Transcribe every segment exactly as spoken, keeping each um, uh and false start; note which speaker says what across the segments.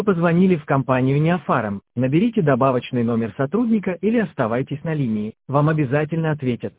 Speaker 1: Позвонили в компанию Неофарм. Наберите добавочный номер сотрудника или оставайтесь на линии. Вам обязательно ответят.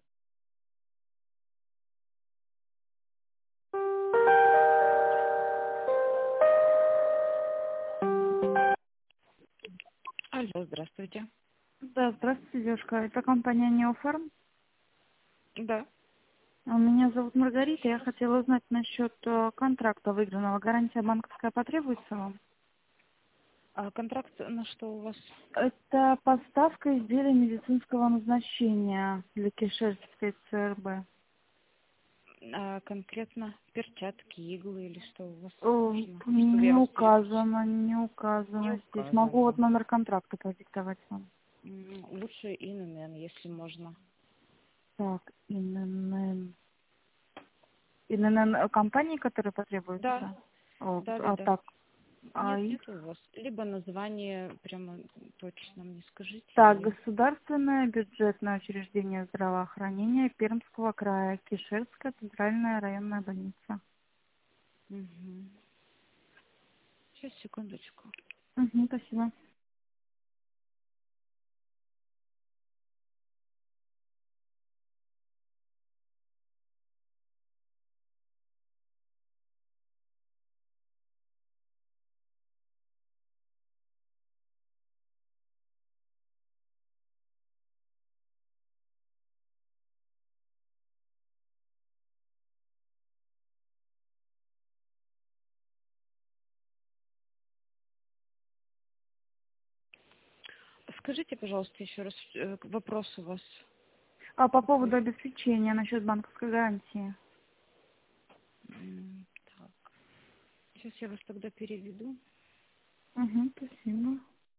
Speaker 1: Алло, здравствуйте.
Speaker 2: Да, здравствуйте, девушка. Это компания Неофарм.
Speaker 1: Да.
Speaker 2: Меня зовут Маргарита. Я хотела узнать насчет э, контракта выигранного. Гарантия банковская потребуется вам?
Speaker 1: А контракт на что у вас?
Speaker 2: Это поставка изделий медицинского назначения для Кишерской ЦРБ.
Speaker 1: А конкретно перчатки, иглы или что у вас
Speaker 2: О,
Speaker 1: нужно? Чтобы
Speaker 2: не
Speaker 1: я вас переписала.
Speaker 2: указано, не
Speaker 1: Не
Speaker 2: указано здесь. Могу вот
Speaker 1: указано.
Speaker 2: номер контракта продиктовать вам.
Speaker 1: М, Лучше ИНН, если можно.
Speaker 2: Так, ИНН. ИНН компании, которые
Speaker 1: Да,
Speaker 2: потребуются? О,
Speaker 1: да, да,
Speaker 2: а
Speaker 1: да.
Speaker 2: так, а
Speaker 1: Нет,
Speaker 2: их?
Speaker 1: нет у вас. Либо название прямо точно мне скажите.
Speaker 2: Так,
Speaker 1: Или...
Speaker 2: государственное бюджетное учреждение здравоохранения Пермского края, Кишерская центральная районная больница.
Speaker 1: Угу. Сейчас, секундочку.
Speaker 2: Угу, спасибо.
Speaker 1: Скажите, пожалуйста, еще раз, э, вопрос у вас
Speaker 2: А по
Speaker 1: какой?
Speaker 2: поводу обеспечения насчет банковской гарантии?
Speaker 1: М, Так, сейчас я вас тогда переведу.
Speaker 2: Угу, спасибо.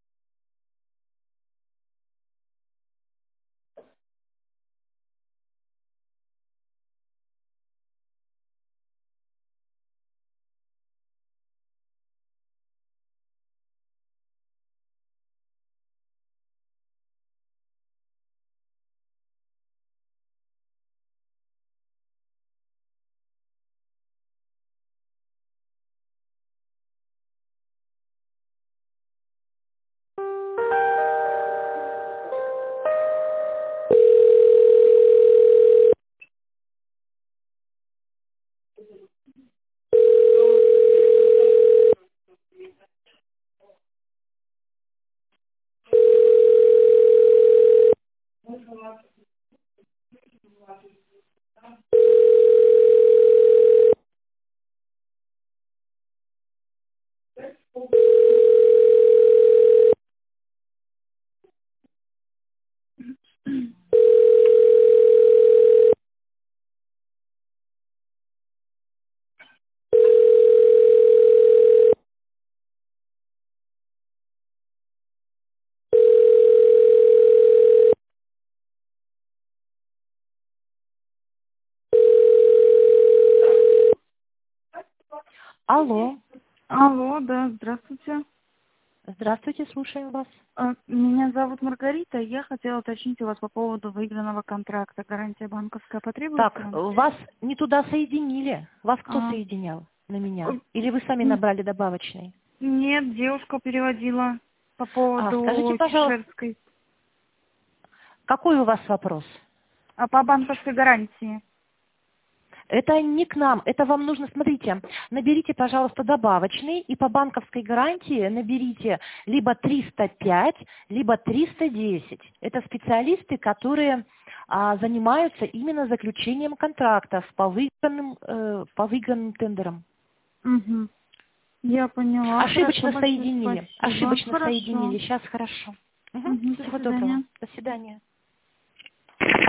Speaker 3: Алло,
Speaker 2: Алло, да, здравствуйте.
Speaker 3: здравствуйте, слушаем вас.
Speaker 2: А, Меня зовут Маргарита. Я хотела уточнить у вас по поводу выигранного контракта. Гарантия банковская потребуется
Speaker 3: Так,
Speaker 2: вам?
Speaker 3: вас не туда соединили. Вас кто
Speaker 2: А,
Speaker 3: соединял на меня?
Speaker 2: э,
Speaker 3: Или вы сами
Speaker 2: н-
Speaker 3: набрали добавочный?
Speaker 2: Нет, девушка переводила по
Speaker 3: А, скажите,
Speaker 2: поводу
Speaker 3: пожалуйста,
Speaker 2: Кишерской.
Speaker 3: какой у вас вопрос?
Speaker 2: А по банковской гарантии?
Speaker 3: Это не к нам, это вам нужно, смотрите, наберите, пожалуйста, добавочный, и по банковской гарантии наберите либо триста пять, либо триста десять. Это специалисты, которые а, занимаются именно заключением контрактов по выигранным, э, по выигранным тендерам.
Speaker 2: Угу. Я поняла. Хорошо,
Speaker 3: Ошибочно
Speaker 2: большое
Speaker 3: соединили.
Speaker 2: спасибо.
Speaker 3: Ошибочно
Speaker 2: Хорошо.
Speaker 3: соединили. Сейчас хорошо. Мгм.
Speaker 2: Мгм, до
Speaker 3: Всего доброго.
Speaker 2: свидания.
Speaker 3: До свидания.